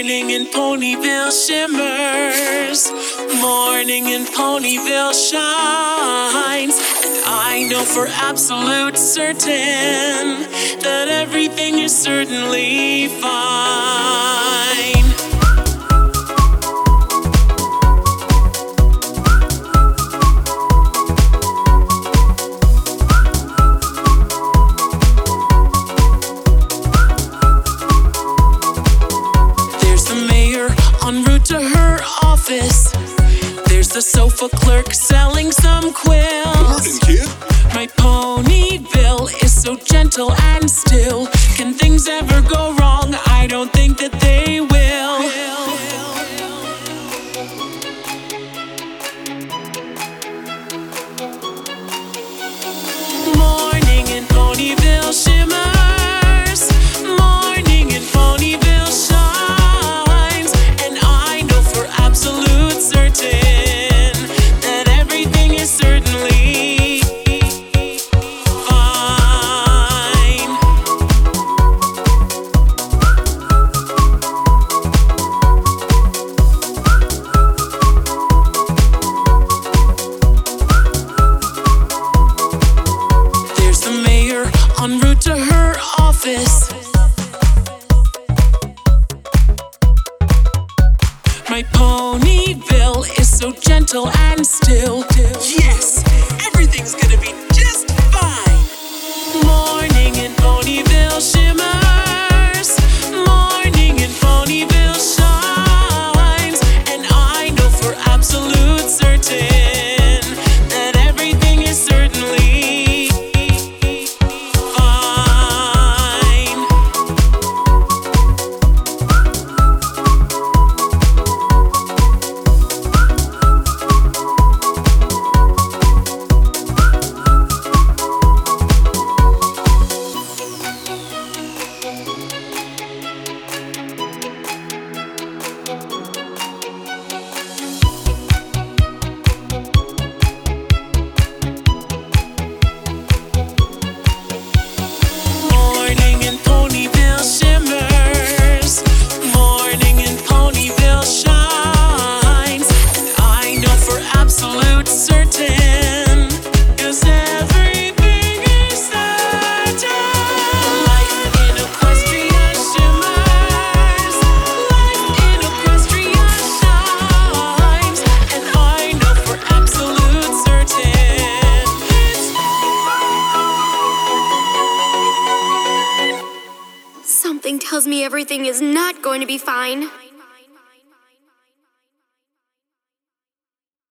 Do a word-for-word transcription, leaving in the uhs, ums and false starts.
Morning in Ponyville shimmers, morning in Ponyville shines, and I know for absolute certain that everything is certainly fine. En route to her office, there's the sofa clerk selling some quills. Morning, kid. My Ponyville is so gentle and still. Can things ever go wrong? I don't think that they will. Morning in Ponyville shimmers, morning in Ponyville shines, and I know for absolute certain that everything is certainly fine. There's the mayor en route to her office. My Ponyville is so gentle and still. Yes, everything's gonna be just fine. Morning in Ponyville shimmers, morning in Ponyville shines, and I know for absolute certain that everything is certainly fine. Morning in Ponyville shimmers, morning in Ponyville shines, and I know for absolute certain, 'cause everything is certain. Life in Equestria shimmers, life in Equestria shines, and I know for absolute certain it's Something tells me everything is not going to be fine.